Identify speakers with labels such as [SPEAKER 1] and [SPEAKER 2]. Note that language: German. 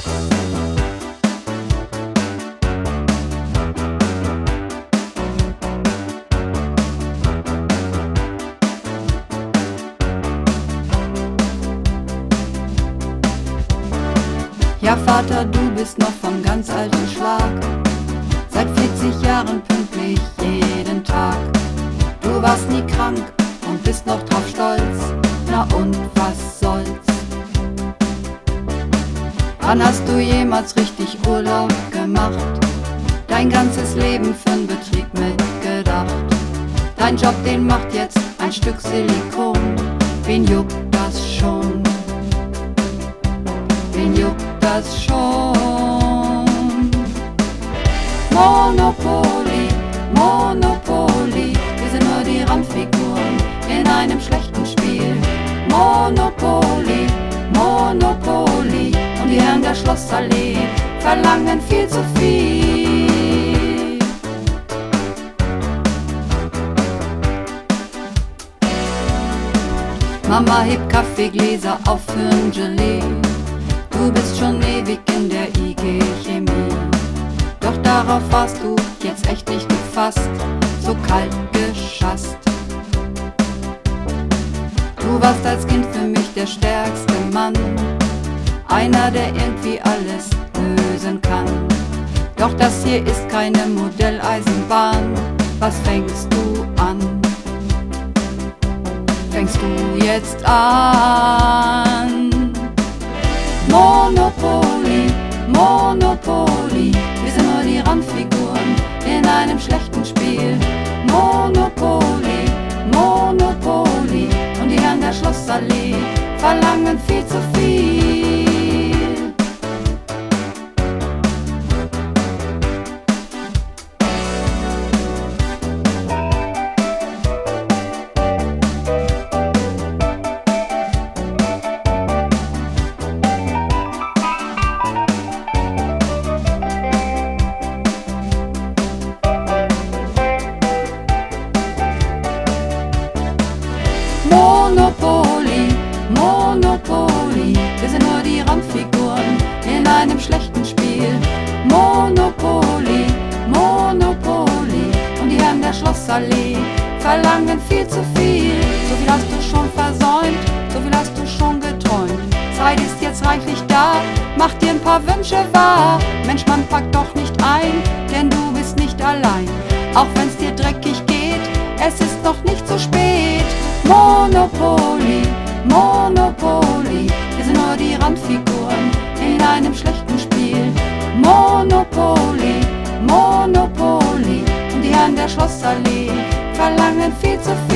[SPEAKER 1] Ja, Vater, du bist noch vom ganz alten Schlag, seit 40 Jahren pünktlich jeden Tag. Du warst nie krank und bist noch drauf stolz, na und was soll's? Wann hast du jemals richtig Urlaub gemacht? Dein ganzes Leben für'n Betrieb mitgedacht. Dein Job, den macht jetzt ein Stück Silikon. Wen juckt das schon? Wen juckt das schon? Monopoly, Monopoly, wir sind nur die Randfiguren in einem schlechten Spiel. Monopoly, Monopoly, und die Herren der Schlossallee verlangen viel zu viel. Mama hebt Kaffeegläser auf für'n Gelee. Du bist schon ewig in der IG Chemie. Doch darauf warst du jetzt echt nicht gefasst, so kalt geschasst. Du warst als Kind für mich der stärkste Mann, einer, der irgendwie alles lösen kann. Doch das hier ist keine Modelleisenbahn. Was fängst du an? Fängst du jetzt an? Monopoly, Monopoly, wir sind nur die Randfiguren in einem schlechten Spiel. Monopoly, Monopoly, und die Herren der Schlossallee verlangen viel zu viel. Monopoly, Monopoly, wir sind nur die Randfiguren in einem schlechten Spiel. Monopoly, Monopoly, und die Herren der Schlossallee verlangen viel zu viel. So viel hast du schon versäumt, so viel hast du schon geträumt. Zeit ist jetzt reichlich da, mach dir ein paar Wünsche wahr. Mensch, man packt doch nicht ein, denn du bist nicht allein. Auch wenn's dir dreckig geht, es ist noch nicht zu spät. Monopoly, Monopoly, wir sind nur die Randfiguren in einem schlechten Spiel. Monopoly, Monopoly, und die Herren der Schlossallee verlangen viel zu viel.